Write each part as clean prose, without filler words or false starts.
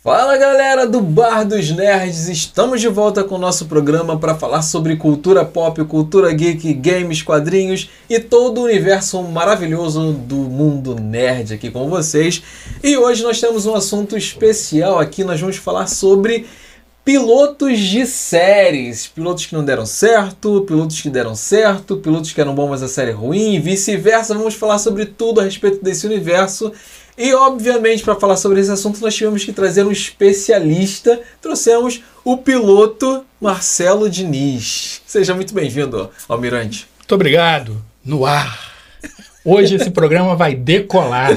Fala galera do Bar dos Nerds, estamos de volta com o nosso programa para falar sobre cultura pop, cultura geek, games, quadrinhos e todo o universo maravilhoso do mundo nerd aqui com vocês. E hoje nós temos um assunto especial aqui, nós vamos falar sobre pilotos de séries, pilotos que não deram certo, pilotos que deram certo, pilotos que eram bons mas a série é ruim e vice-versa. Vamos falar sobre tudo a respeito desse universo. E, obviamente, para falar sobre esse assunto, nós tivemos que trazer um especialista. Trouxemos o piloto Marcelo Diniz. Seja muito bem-vindo, Almirante. Muito obrigado. No ar. Hoje esse programa vai decolar.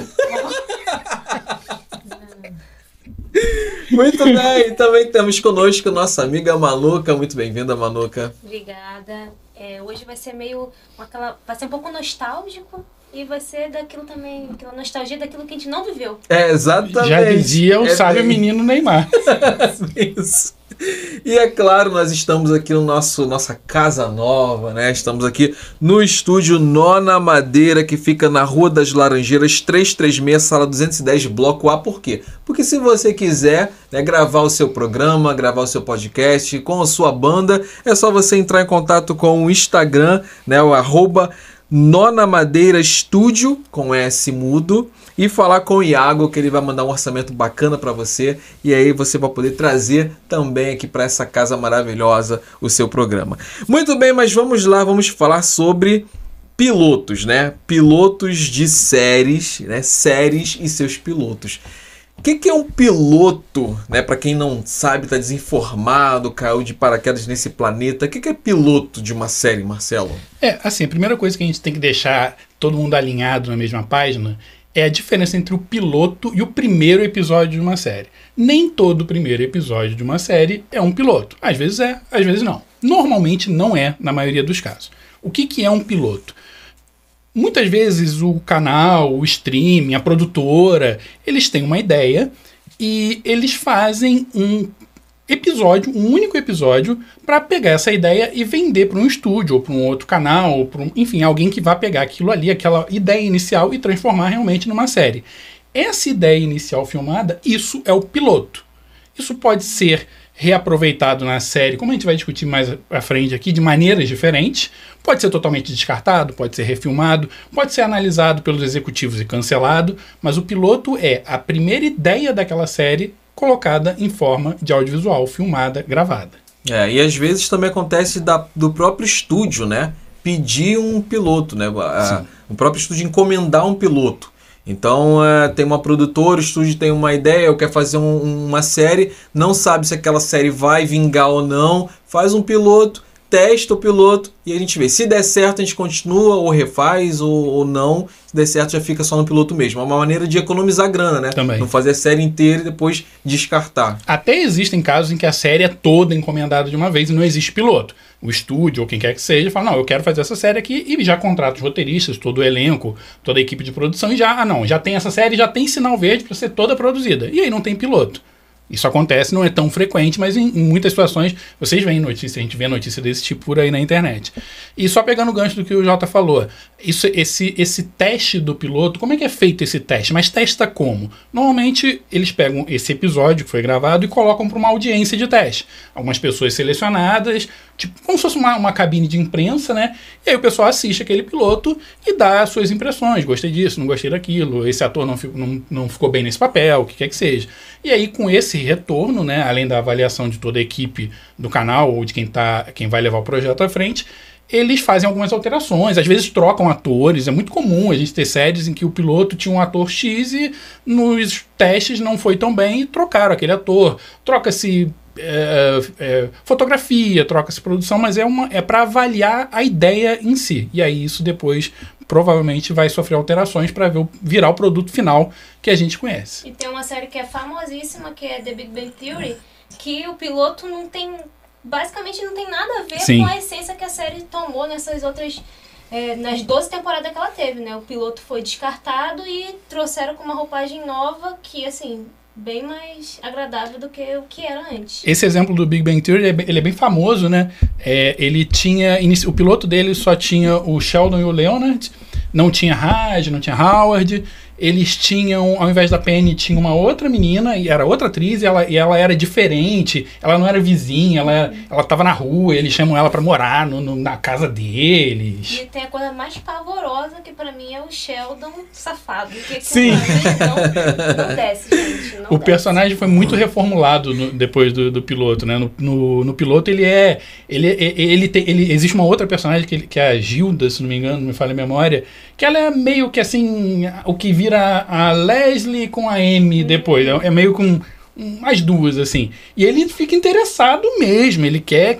Muito bem. Também temos conosco nossa amiga Manuka. Muito bem-vinda, Manuka. Obrigada. Hoje vai ser vai ser um pouco nostálgico. E vai ser daquilo também, aquela nostalgia daquilo que a gente não viveu. Exatamente. Já dizia o sábio menino Neymar. Isso. E é claro, nós estamos aqui no nossa casa nova, né? Estamos aqui no estúdio Nona Madeira, que fica na Rua das Laranjeiras, 336, sala 210, bloco A. Por quê? Porque se você quiser, né, gravar o seu programa, gravar o seu podcast com a sua banda, é só você entrar em contato com o Instagram, né, o @Nona Madeira Estúdio, com S mudo, e falar com o Iago, que ele vai mandar um orçamento bacana para você, e aí você vai poder trazer também aqui para essa casa maravilhosa o seu programa. Muito bem, mas vamos lá, vamos falar sobre pilotos, né? Pilotos de séries, né? Séries e seus pilotos. O que é um piloto, né? Para quem não sabe, está desinformado, caiu de paraquedas nesse planeta. O que é piloto de uma série, Marcelo? Assim, a primeira coisa que a gente tem que deixar todo mundo alinhado na mesma página é a diferença entre o piloto e o primeiro episódio de uma série. Nem todo primeiro episódio de uma série é um piloto. Às vezes é, às vezes não. Normalmente não é, na maioria dos casos. O que é um piloto? Muitas vezes o canal, o streaming, a produtora, eles têm uma ideia e eles fazem um único episódio, para pegar essa ideia e vender para um estúdio, ou para um outro canal, ou para enfim, alguém que vai pegar aquilo ali, aquela ideia inicial e transformar realmente numa série. Essa ideia inicial filmada, isso é o piloto. Isso pode ser reaproveitado na série, como a gente vai discutir mais à frente aqui, de maneiras diferentes. Pode ser totalmente descartado, pode ser refilmado, pode ser analisado pelos executivos e cancelado, mas o piloto é a primeira ideia daquela série colocada em forma de audiovisual, filmada, gravada. E às vezes também acontece do próprio estúdio, né? Pedir um piloto, né? O próprio estúdio encomendar um piloto. Então tem uma produtora, o estúdio tem uma ideia, quer fazer uma série, não sabe se aquela série vai vingar ou não, faz um piloto, testa o piloto e a gente vê. Se der certo, a gente continua ou refaz ou não. Se der certo, já fica só no piloto mesmo. É uma maneira de economizar grana, né? Também. Não fazer a série inteira e depois descartar. Até existem casos em que a série é toda encomendada de uma vez e não existe piloto. O estúdio ou quem quer que seja fala, não, eu quero fazer essa série aqui, e já contrata os roteiristas, todo o elenco, toda a equipe de produção e já tem essa série, já tem sinal verde para ser toda produzida. E aí não tem piloto. Isso acontece, não é tão frequente, mas em muitas situações vocês veem notícias, a gente vê notícia desse tipo por aí na internet. E só pegando o gancho do que o Jota falou, esse teste do piloto, como é que é feito esse teste? Mas testa como? Normalmente eles pegam esse episódio que foi gravado e colocam para uma audiência de teste. Algumas pessoas selecionadas, tipo como se fosse uma cabine de imprensa, né? E aí o pessoal assiste aquele piloto e dá as suas impressões. Gostei disso, não gostei daquilo, esse ator não ficou bem nesse papel, o que quer que seja. E aí com esse retorno, né, além da avaliação de toda a equipe do canal ou de quem vai levar o projeto à frente, eles fazem algumas alterações, às vezes trocam atores. É muito comum a gente ter séries em que o piloto tinha um ator X e nos testes não foi tão bem e trocaram aquele ator. Troca-se fotografia, troca-se produção, mas é para avaliar a ideia em si. E aí isso depois provavelmente vai sofrer alterações para virar o produto final que a gente conhece. E tem uma série que é famosíssima, que é The Big Bang Theory, que o piloto basicamente não tem nada a ver Sim. com a essência que a série tomou nessas outras, nas 12 temporadas que ela teve, né? O piloto foi descartado e trouxeram com uma roupagem nova que, assim, bem mais agradável do que o que era antes. Esse exemplo do Big Bang Theory, ele é bem famoso, né? Ele tinha, o piloto dele só tinha o Sheldon e o Leonard, não tinha Raj, não tinha Howard, eles tinham, ao invés da Penny, tinha uma outra menina, e era outra atriz, e ela era diferente, ela não era vizinha, ela tava na rua, eles chamam ela pra morar na casa deles. E tem a coisa mais pavorosa, que pra mim é o Sheldon safado. Que Sim. Não desce, gente. O personagem foi muito reformulado depois do piloto, né? No piloto existe uma outra personagem que é a Gilda, se não me engano, não me falha a memória, que ela é meio que assim, o que vira a Leslie com a Amy depois. É meio com as duas, assim. E ele fica interessado mesmo, ele quer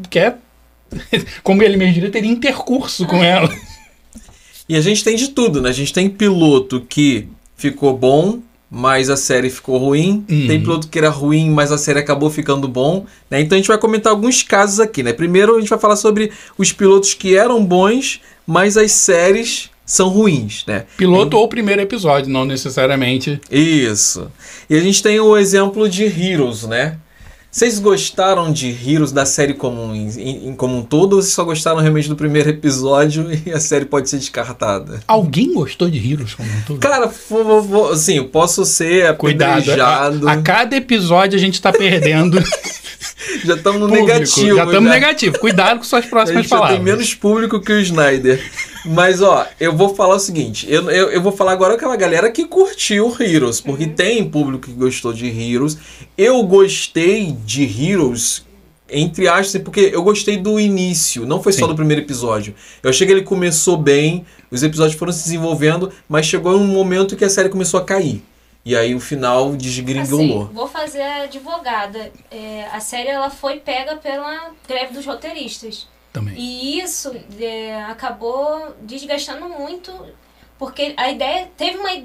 como ele mesmo diria, ter intercurso com ela. E a gente tem de tudo, né? A gente tem piloto que ficou bom, mas a série ficou ruim. Tem piloto que era ruim, mas a série acabou ficando bom, né? Então a gente vai comentar alguns casos aqui, né? Primeiro a gente vai falar sobre os pilotos que eram bons, mas as séries são ruins, né? Piloto ou primeiro episódio, não necessariamente. Isso. E a gente tem o exemplo de Heroes, né? Vocês gostaram de Heroes da série como um todo, ou vocês só gostaram realmente do primeiro episódio e a série pode ser descartada? Alguém gostou de Heroes como um todo? Cara, assim, eu posso ser apedrejado. A cada episódio a gente tá perdendo. Já estamos no negativo. Já estamos negativo. Cuidado com suas próximas palavras. Já tem menos público que o Snyder. Mas, ó, eu vou falar o seguinte. Eu vou falar agora com aquela galera que curtiu Heroes. Porque tem público que gostou de Heroes. Eu gostei de Heroes, entre aspas, porque eu gostei do início. Não foi só do primeiro episódio. Eu achei que ele começou bem. Os episódios foram se desenvolvendo. Mas chegou um momento que a série começou a cair. E aí o final desgringolou. Assim, vou fazer a advogada. A série ela foi pega pela greve dos roteiristas. Também. E isso acabou desgastando muito, porque teve-se uma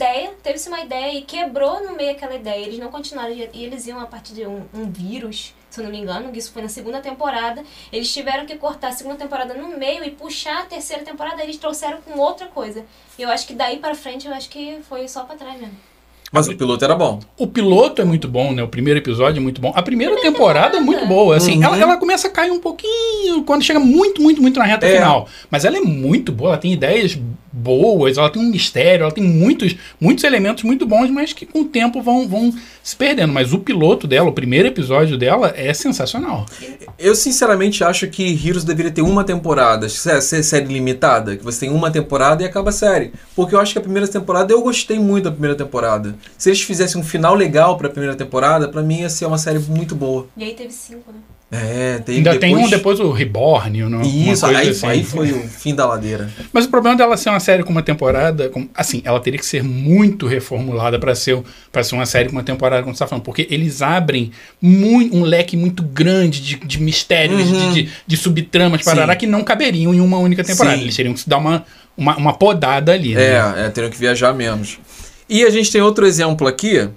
ideia e quebrou no meio aquela ideia. Eles não continuaram, e eles iam a partir de um vírus, se eu não me engano, isso foi na segunda temporada. Eles tiveram que cortar a segunda temporada no meio e puxar a terceira temporada, eles trouxeram com outra coisa. E eu acho que daí pra frente, eu acho que foi só pra trás mesmo. Mas o piloto era bom. O piloto é muito bom, né? O primeiro episódio é muito bom. A primeira temporada é muito boa. Assim, ela começa a cair um pouquinho quando chega muito na reta final. Mas ela é muito boa, ela tem ideias boas, ela tem um mistério, ela tem muitos elementos muito bons, mas que com o tempo vão se perdendo. Mas o piloto dela, o primeiro episódio dela é sensacional. Eu sinceramente acho que Heroes deveria ter uma temporada, ser série limitada, que você tem uma temporada e acaba a série. Porque eu acho que a primeira temporada, eu gostei muito da primeira temporada. Se eles fizessem um final legal pra primeira temporada, pra mim ia ser uma série muito boa. E aí teve 5, né? Ainda tem depois o Reborn. Isso, aí foi o fim da ladeira. Mas o problema dela ser uma série com uma temporada, assim, ela teria que ser muito reformulada pra ser uma série com uma temporada, como você tá falando, porque eles abrem um leque muito grande de mistérios, de subtramas, parará, que não caberiam em uma única temporada. Sim. Eles teriam que se dar uma podada ali. Né? Teriam que viajar menos. E a gente tem outro exemplo aqui,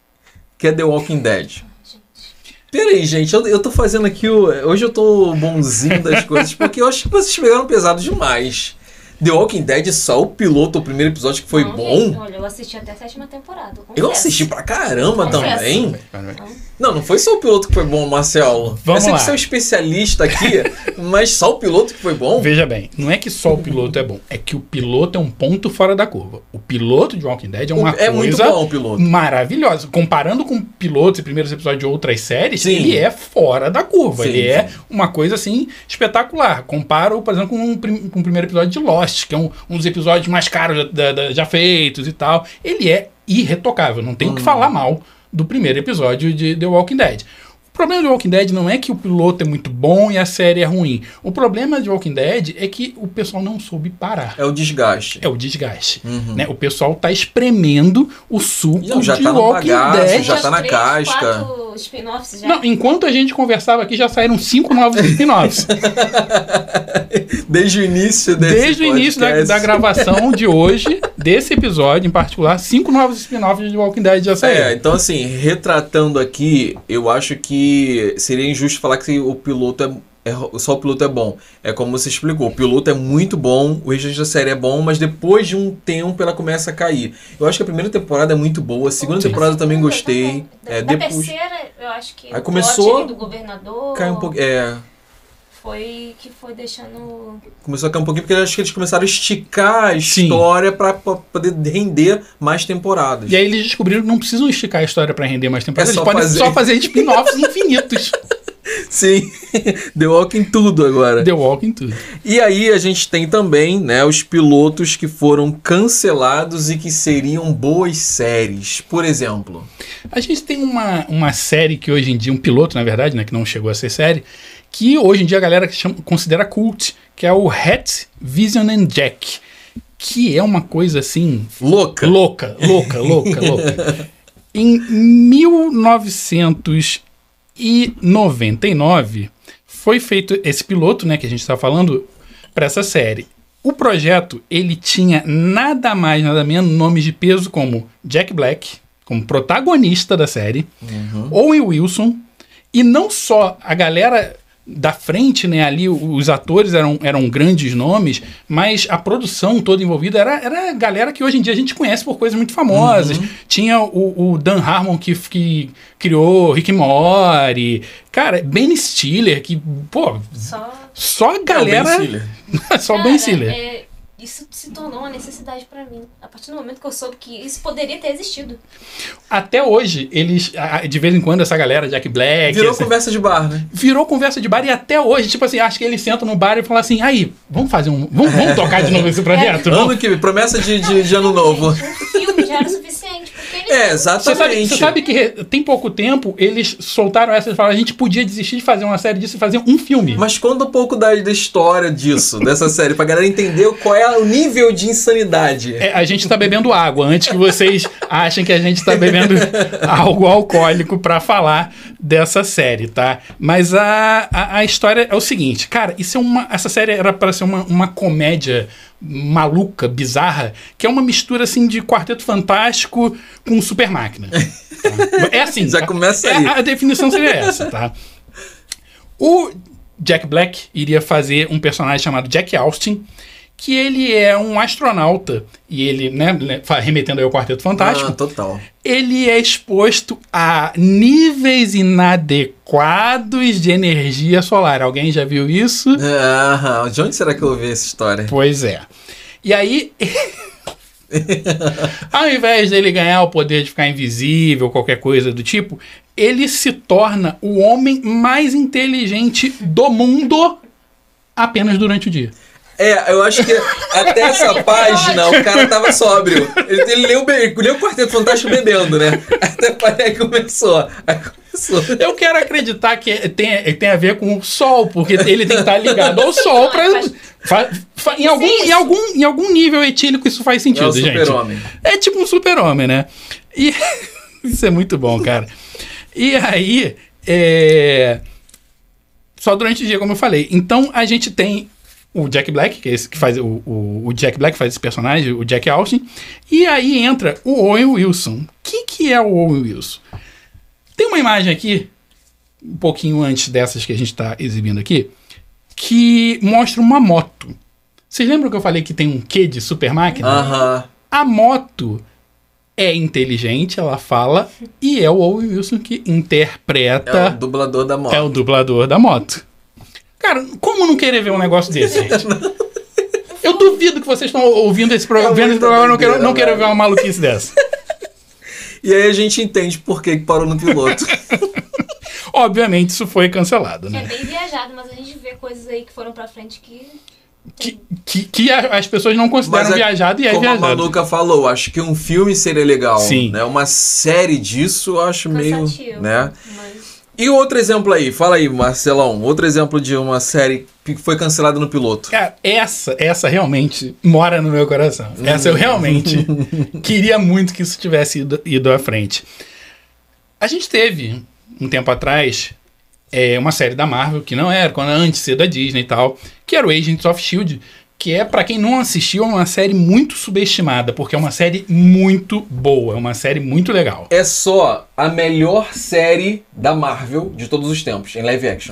que é The Walking Dead. Peraí, gente, eu tô fazendo aqui hoje eu tô bonzinho das coisas, porque eu acho que vocês pegaram pesado demais. The Walking Dead, só o piloto, o primeiro episódio que foi bom. Gente, olha, eu assisti até a 7ª temporada. Eu assisti pra caramba também. Confesso. Não foi só o piloto que foi bom, Marcelo. Vamos sei lá. que você é um especialista aqui, mas só o piloto que foi bom? Veja bem, não é que só o piloto é bom, é que o piloto é um ponto fora da curva. O piloto de Walking Dead é uma coisa muito bom, o piloto. maravilhosa. Comparando com pilotos e primeiros episódios de outras séries, Sim. ele é fora da curva. Sim, é sim. uma coisa, assim, espetacular. Comparo, por exemplo, com o primeiro episódio de Lost, que é um dos episódios mais caros já feitos e tal. Ele é irretocável, não tem o que falar mal do primeiro episódio de The Walking Dead. O problema de Walking Dead não é que o piloto é muito bom e a série é ruim. O problema de Walking Dead é que o pessoal não soube parar. É o desgaste. É o desgaste. Né? O pessoal tá espremendo o suco já de tá no Walking bagaço, Dead. já tá na casca. 4 spin-offs já. Não, enquanto a gente conversava aqui, já saíram 5 novos spin-offs. Desde o início Desde o início da gravação de hoje, desse episódio em particular, 5 novos spin-offs de Walking Dead já saíram. Então assim, retratando aqui, eu acho que seria injusto falar que o piloto só o piloto é bom. É como você explicou, o piloto é muito bom, o restante da série é bom, mas depois de um tempo ela começa a cair. Eu acho que a primeira temporada é muito boa, a segunda temporada eu também gostei. Da depois terceira, eu acho que aí começou do governador cai um pouco. que foi deixando... Começou a cair um pouquinho, porque eu acho que eles começaram a esticar a história pra poder render mais temporadas. E aí eles descobriram que não precisam esticar a história pra render mais temporadas. É Eles podem só fazer spin-offs infinitos. Sim, The Walking tudo agora. The Walking tudo. E aí a gente tem também, né, os pilotos que foram cancelados e que seriam boas séries. Por exemplo... A gente tem uma série que hoje em dia, um piloto, na verdade, né, que não chegou a ser série, que hoje em dia a galera considera cult, que é o Hat, Vision and Jack, que é uma coisa assim... Louca. Em 1999 foi feito esse piloto, né, que a gente está falando, para essa série. O projeto, ele tinha nada mais, nada menos nomes de peso como Jack Black, como protagonista da série, Owen Wilson, e não só a galera da frente, né, ali os atores eram grandes nomes, mas a produção toda envolvida era a galera que hoje em dia a gente conhece por coisas muito famosas. Tinha o Dan Harmon que criou Rick and Morty, cara, Ben Stiller, que, pô, só a galera... Só Ben Stiller. Isso se tornou uma necessidade pra mim. A partir do momento que eu soube que isso poderia ter existido. Até hoje, eles, de vez em quando, essa galera, Jack Black... Virou conversa de bar, né? Virou conversa de bar e até hoje, tipo assim, acho que eles sentam no bar e falam assim, aí, vamos fazer vamos tocar de novo esse projeto? Ano que vem, promessa de ano novo. Um filme já era suficiente. Exatamente. Você sabe que tem pouco tempo, eles soltaram essa e falaram, a gente podia desistir de fazer uma série disso e fazer um filme. Mas conta um pouco da história disso, dessa série, pra galera entender qual é o nível de insanidade. A gente tá bebendo água, antes que vocês achem que a gente tá bebendo algo alcoólico pra falar dessa série, tá? Mas a história é o seguinte, cara, essa série era para ser uma comédia maluca, bizarra, que é uma mistura assim de Quarteto Fantástico com Super Máquina. Tá? É assim. Já começa aí. A definição seria essa, tá? O Jack Black iria fazer um personagem chamado Jack Austin, que ele é um astronauta, e ele, né, remetendo aí ao Quarteto Fantástico, total. Ele é exposto a níveis inadequados de energia solar. Alguém já viu isso? De onde será que eu ouvi essa história? Pois é. E aí, ao invés dele ganhar o poder de ficar invisível, qualquer coisa do tipo, ele se torna o homem mais inteligente do mundo apenas durante o dia. Eu acho que até essa página o cara tava sóbrio. Ele leu o Quarteto Fantástico bebendo, né? Até aí começou. Eu quero acreditar que tem a ver com o Sol, porque ele tem que estar ligado ao Sol pra... Em algum nível etílico isso faz sentido, gente. É um super-homem. É tipo um super-homem, né? E isso é muito bom, cara. E aí, só durante o dia, como eu falei. Então, a gente tem o Jack Black, que é esse que faz o Jack Black faz esse personagem, o Jack Austin. E aí entra o Owen Wilson. O que é o Owen Wilson? Tem uma imagem aqui, um pouquinho antes dessas que a gente está exibindo aqui, que mostra uma moto. Vocês lembram que eu falei que tem um quê de super máquina? A moto é inteligente, ela fala, e é o Owen Wilson que interpreta... É o dublador da moto. É o dublador da moto. Cara, como não querer ver um negócio desse, gente? Eu duvido que vocês estão ouvindo esse programa, e não queiram ver uma maluquice dessa. E aí a gente entende por que parou no piloto. Obviamente isso foi cancelado, né? É bem viajado, mas a gente vê coisas aí que foram pra frente que as pessoas não consideram viajado e é viajado. Como a Manuca falou, acho que um filme seria legal. Sim. Né? Uma série disso eu acho cansativo, meio... né? Mas... E outro exemplo aí, fala aí, Marcelão, outro exemplo de uma série que foi cancelada no piloto. Cara, essa realmente mora no meu coração. Essa eu realmente queria muito que isso tivesse ido à frente. A gente teve, um tempo atrás, uma série da Marvel, que não era, antes de ser da Disney e tal, que era o Agents of S.H.I.E.L.D., que é, pra quem não assistiu, é uma série muito subestimada, porque é uma série muito boa, é uma série muito legal. É só a melhor série da Marvel de todos os tempos, em live action.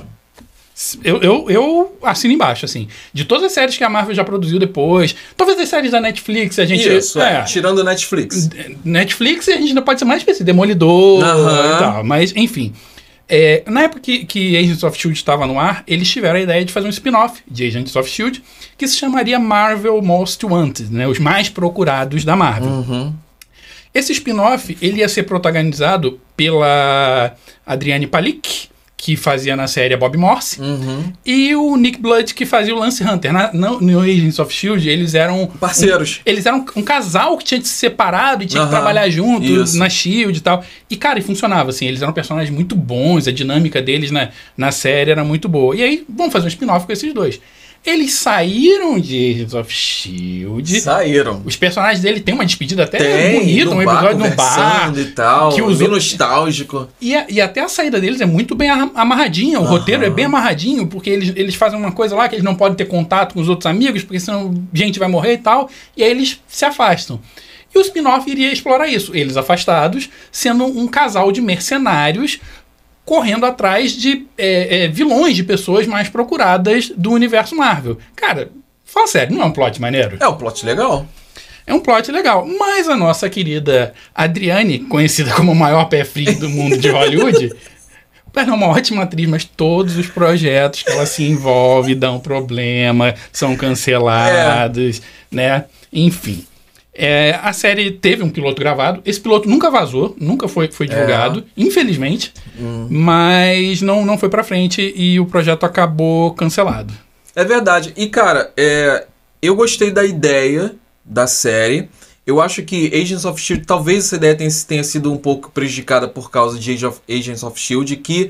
Eu assino embaixo, assim. De todas as séries que a Marvel já produziu depois, talvez as séries da Netflix, a gente... Isso, tirando Netflix. Netflix, a gente ainda pode ser mais específico, Demolidor e tal, mas, enfim... Na época que Agents of S.H.I.E.L.D. estava no ar, eles tiveram a ideia de fazer um spin-off de Agents of S.H.I.E.L.D. que se chamaria Marvel Most Wanted, né? Os mais procurados da Marvel. Uhum. Esse spin-off, ele ia ser protagonizado pela Adriane Palicki, que fazia na série a Bob Morse, e o Nick Blood, que fazia o Lance Hunter. No Agents of S.H.I.E.L.D., eles eram... Parceiros. Eles eram um casal que tinha de se separado e tinha que trabalhar junto na S.H.I.E.L.D. e tal. E, cara, e funcionava, assim. Eles eram personagens muito bons, a dinâmica deles na série era muito boa. E aí, vamos fazer um spin-off com esses dois. Eles saíram de Agents of S.H.I.E.L.D. Saíram. Os personagens dele têm uma despedida até bonita, um episódio no bar. E tal, que bem nostálgico. E até a saída deles é muito bem amarradinha. O roteiro é bem amarradinho, porque eles fazem uma coisa lá que eles não podem ter contato com os outros amigos, porque senão gente vai morrer e tal. E aí eles se afastam. E o spin-off iria explorar isso. Eles afastados, sendo um casal de mercenários correndo atrás de vilões, de pessoas mais procuradas do universo Marvel. Cara, fala sério, não é um plot maneiro? É um plot legal. É um plot legal. Mas a nossa querida Adriane, conhecida como o maior pé frio do mundo de Hollywood, ela é uma ótima atriz, mas todos os projetos que ela se envolve dão problema, são cancelados, né? Enfim. A série teve um piloto gravado. Esse piloto nunca vazou, nunca foi divulgado, infelizmente. Mas não foi pra frente e o projeto acabou cancelado. É verdade. E, cara, eu gostei da ideia da série. Eu acho que Agents of S.H.I.E.L.D., talvez essa ideia tenha sido um pouco prejudicada por causa de Agents of S.H.I.E.L.D., que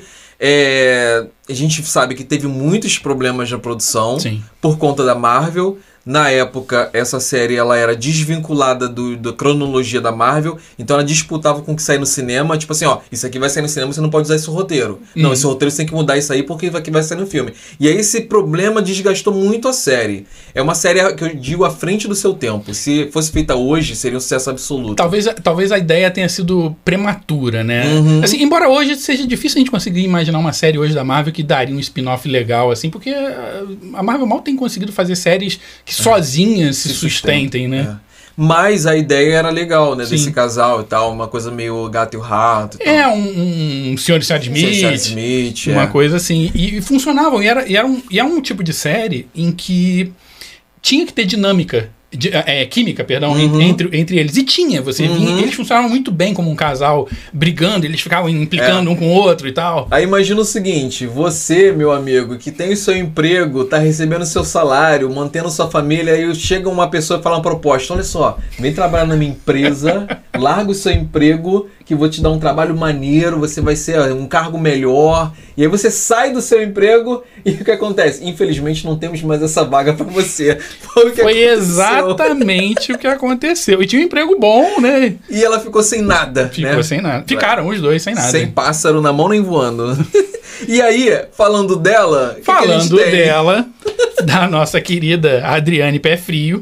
a gente sabe que teve muitos problemas na produção. Sim. Por conta da Marvel. Na época, essa série ela era desvinculada da cronologia da Marvel, então ela disputava com o que sair no cinema, tipo assim, ó, isso aqui vai sair no cinema, você não pode usar esse roteiro. Não, esse roteiro você tem que mudar isso aí porque aqui vai sair no filme. E aí esse problema desgastou muito a série. É uma série que eu digo à frente do seu tempo. Se fosse feita hoje, seria um sucesso absoluto. Talvez a ideia tenha sido prematura, né? Assim, embora hoje seja difícil a gente conseguir imaginar uma série hoje da Marvel que daria um spin-off legal, assim, porque a Marvel mal tem conseguido fazer séries que sozinhas se sustentem, né? Mas a ideia era legal, né? Sim. Desse casal e tal, uma coisa meio gato e o rato e tal. Um Sr. e Sra. Smith, uma coisa assim. E funcionavam, e era um tipo de série em que tinha que ter dinâmica, química, perdão, entre eles. E tinha, você via, eles funcionavam muito bem como um casal, brigando, eles ficavam implicando um com o outro e tal. Aí imagina o seguinte, você, meu amigo, que tem o seu emprego, tá recebendo seu salário, mantendo sua família, aí chega uma pessoa e fala uma proposta, olha só, vem trabalhar na minha empresa, larga o seu emprego, que vou te dar um trabalho maneiro, você vai ser um cargo melhor, e aí você sai do seu emprego, e o que acontece? Infelizmente não temos mais essa vaga pra você. Foi exatamente o que aconteceu. E tinha um emprego bom, né? E ela ficou sem nada. Ficou sem nada. Ficaram os dois sem nada. Sem pássaro na mão nem voando. E aí, falando dela... Falando dela, da nossa querida Adriane Pé Frio.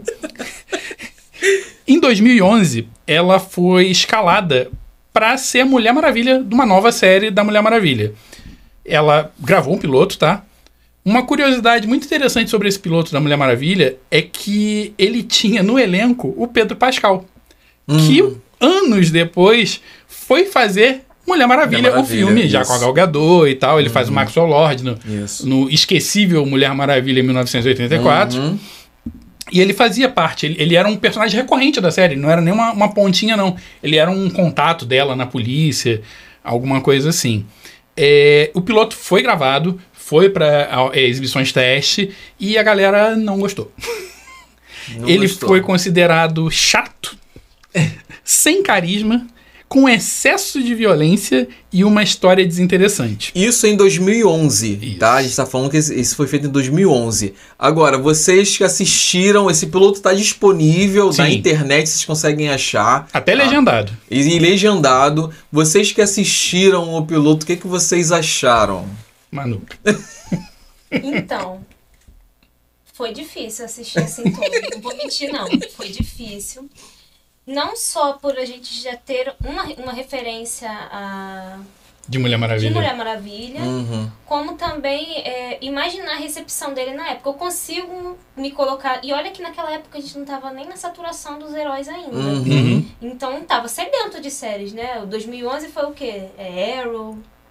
Em 2011, ela foi escalada para ser a Mulher Maravilha de uma nova série da Mulher Maravilha. Ela gravou um piloto, tá? Uma curiosidade muito interessante sobre esse piloto da Mulher Maravilha é que ele tinha no elenco o Pedro Pascal, que anos depois foi fazer Mulher Maravilha, o filme, isso. Já com a Gal Gadot e tal. Ele faz o Maxwell Lord no esquecível Mulher Maravilha em 1984. E ele fazia parte, ele era um personagem recorrente da série, não era nem uma pontinha, não. Ele era um contato dela na polícia, alguma coisa assim. O piloto foi gravado, foi para exibições teste e a galera não gostou. Ele foi considerado chato, sem carisma, com excesso de violência e uma história desinteressante. Isso em 2011, isso. Tá? A gente tá falando que isso foi feito em 2011. Agora, vocês que assistiram, esse piloto tá disponível na internet, vocês conseguem achar. Até legendado. E legendado. Vocês que assistiram o piloto, o que vocês acharam? Manu. Então, foi difícil assistir assim todo. Não vou mentir, não. Foi difícil. Não só por a gente já ter uma referência de Mulher Maravilha, como também imaginar a recepção dele na época. Eu consigo me colocar... E olha que naquela época a gente não estava nem na saturação dos heróis ainda. Então estava sedento de séries, né? O 2011 foi o quê? Arrow,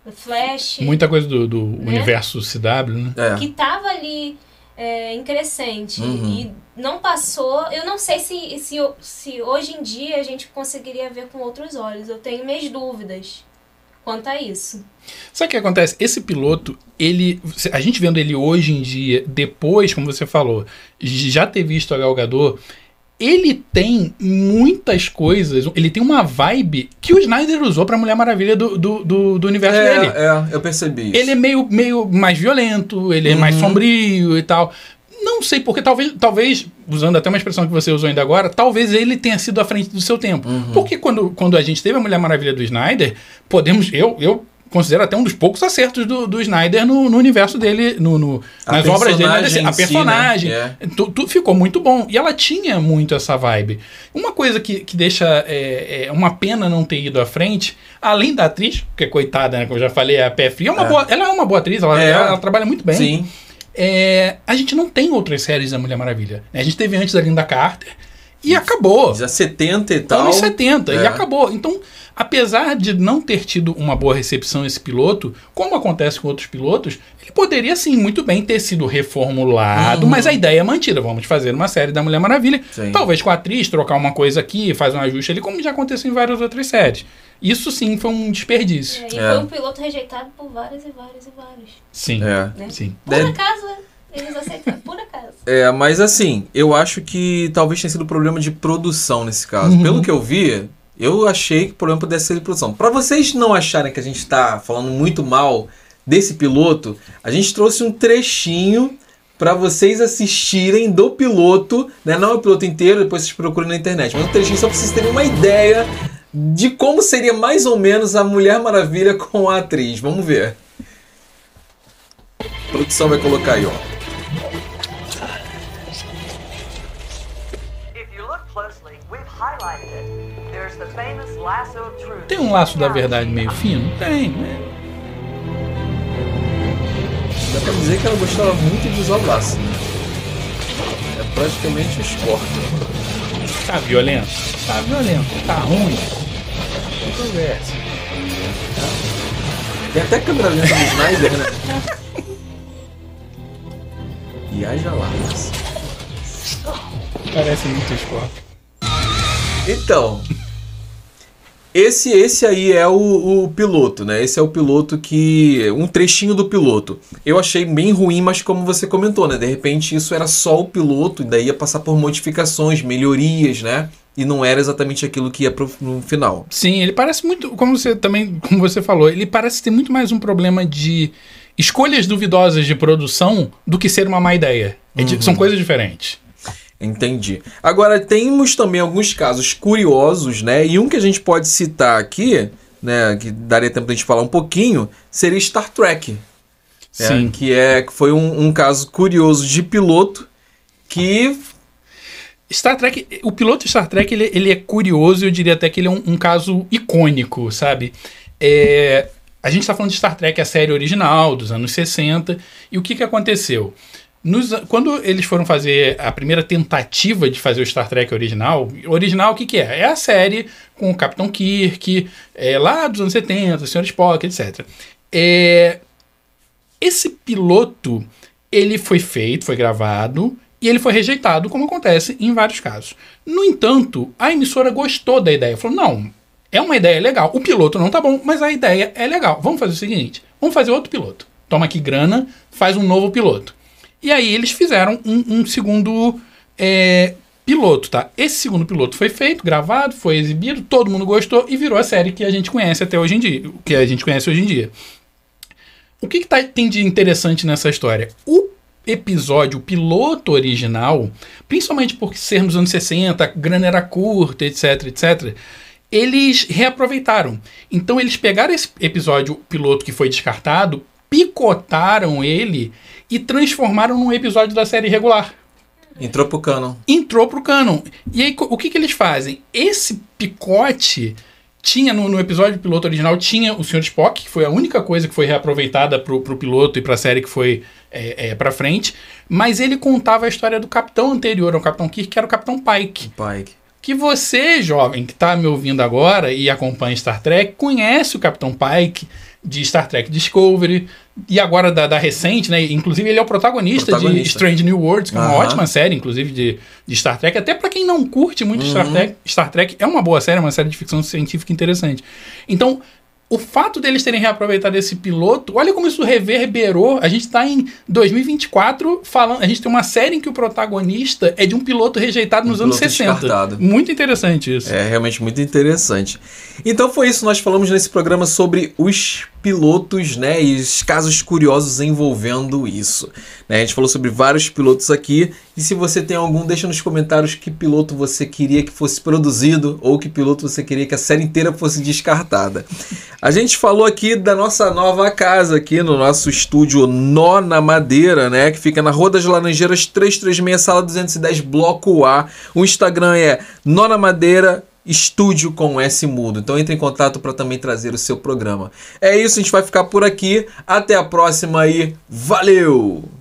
Flash. Muita coisa do universo CW, né? Que tava ali em crescente e não passou. Eu não sei se hoje em dia a gente conseguiria ver com outros olhos. Eu tenho minhas dúvidas quanto a isso. Sabe o que acontece? Esse piloto, a gente vendo ele hoje em dia, depois, como você falou, já ter visto a Gal Gadot, ele tem muitas coisas, ele tem uma vibe que o Snyder usou pra Mulher Maravilha do universo dele. Eu percebi isso. Ele é meio mais violento, ele é mais sombrio e tal. Não sei, porque talvez, usando até uma expressão que você usou ainda agora, talvez ele tenha sido à frente do seu tempo. Porque quando a gente teve a Mulher Maravilha do Snyder, eu considero até um dos poucos acertos do Snyder no universo dele, nas obras dele. A personagem, né? Ficou muito bom. E ela tinha muito essa vibe. Uma coisa que deixa uma pena não ter ido à frente, além da atriz, porque coitada, né, como eu já falei, é a pé fria, ela é uma boa atriz, ela trabalha muito bem. Sim. A gente não tem outras séries da Mulher Maravilha. A gente teve antes a Linda Carter e acabou. Já 70 e tal. Anos 70 e acabou. Então, apesar de não ter tido uma boa recepção esse piloto, como acontece com outros pilotos, ele poderia sim muito bem ter sido reformulado, mas a ideia é mantida. Vamos fazer uma série da Mulher Maravilha. Sim. Talvez com a atriz, trocar uma coisa aqui, fazer um ajuste ali, como já aconteceu em várias outras séries. Isso sim foi um desperdício. E foi um piloto rejeitado por vários e vários e vários. Sim, né? Sim. Por acaso, eles aceitaram, por acaso. Mas assim, eu acho que talvez tenha sido problema de produção nesse caso. Pelo que eu vi, eu achei que o problema pudesse ser de produção. Para vocês não acharem que a gente está falando muito mal desse piloto, a gente trouxe um trechinho para vocês assistirem do piloto, né? Não é o piloto inteiro, depois vocês procuram na internet, mas um trechinho só para vocês terem uma ideia de como seria mais ou menos a Mulher Maravilha com a atriz. Vamos ver. A produção vai colocar aí, ó. Tem um laço da verdade meio fino? Tem, né? Dá pra dizer que ela gostava muito de usar o laço, né? É praticamente o Scorpion. Tá violento? Tá violento. Tá ruim? Conversa. Tem até câmera lenta do Snyder, né? E haja lá. Parece muito Scorpion. Então, esse aí é o piloto, né? Esse é o piloto um trechinho do piloto. Eu achei bem ruim, mas como você comentou, né? De repente isso era só o piloto e daí ia passar por modificações, melhorias, né? E não era exatamente aquilo que ia no final. Sim, ele parece muito, como você falou, ele parece ter muito mais um problema de escolhas duvidosas de produção do que ser uma má ideia. São coisas diferentes. Entendi. Agora, temos também alguns casos curiosos, né? E um que a gente pode citar aqui, né? Que daria tempo de a gente falar um pouquinho, seria Star Trek. Sim. Que foi um caso curioso de piloto que... Star Trek, o piloto de Star Trek, ele é curioso, eu diria até que ele é um caso icônico, sabe? A gente está falando de Star Trek, a série original, dos anos 60, e o que aconteceu? Quando eles foram fazer a primeira tentativa de fazer o Star Trek original, o que é? É a série com o Capitão Kirk, lá dos anos 70, o Sr. Spock, etc. Esse piloto, ele foi feito, foi gravado, e ele foi rejeitado, como acontece em vários casos. No entanto, a emissora gostou da ideia. Falou, não, é uma ideia legal. O piloto não tá bom, mas a ideia é legal. Vamos fazer o seguinte, vamos fazer outro piloto. Toma aqui grana, faz um novo piloto. E aí eles fizeram um segundo piloto, tá? Esse segundo piloto foi feito, gravado, foi exibido, todo mundo gostou e virou a série que a gente conhece até hoje em dia. Que a gente conhece hoje em dia. O que tem de interessante nessa história? O episódio, o piloto original, principalmente por ser nos anos 60, a grana era curta, etc, eles reaproveitaram. Então eles pegaram esse episódio piloto que foi descartado, picotaram ele e transformaram num episódio da série regular. Entrou pro canon. E aí o que eles fazem? Esse picote tinha no episódio piloto original, tinha o Sr. Spock, que foi a única coisa que foi reaproveitada pro piloto e pra série que foi pra frente, mas ele contava a história do capitão anterior ao Capitão Kirk, que era o Capitão Pike. Que você, jovem, que tá me ouvindo agora e acompanha Star Trek, conhece o Capitão Pike de Star Trek Discovery, e agora da recente, né? Inclusive ele é o protagonista de Strange New Worlds, que é uma ótima série, inclusive, de Star Trek. Até pra quem não curte muito Star Trek, é uma boa série, é uma série de ficção científica interessante. Então, o fato deles terem reaproveitado esse piloto, olha como isso reverberou. A gente tá em 2024 falando. A gente tem uma série em que o protagonista é de um piloto rejeitado nos anos 60. Descartado. Muito interessante isso. É realmente muito interessante. Então foi isso, nós falamos nesse programa sobre os pilotos, né, e os casos curiosos envolvendo isso. Né, a gente falou sobre vários pilotos aqui, e se você tem algum, deixa nos comentários que piloto você queria que fosse produzido, ou que piloto você queria que a série inteira fosse descartada. A gente falou aqui da nossa nova casa, aqui no nosso estúdio Nó na Madeira, né, que fica na Rua das Laranjeiras 336, sala 210, bloco A. O Instagram é Nó na Madeira, estúdio com S mudo. Então entre em contato para também trazer o seu programa. É isso, a gente vai ficar por aqui. Até a próxima e valeu!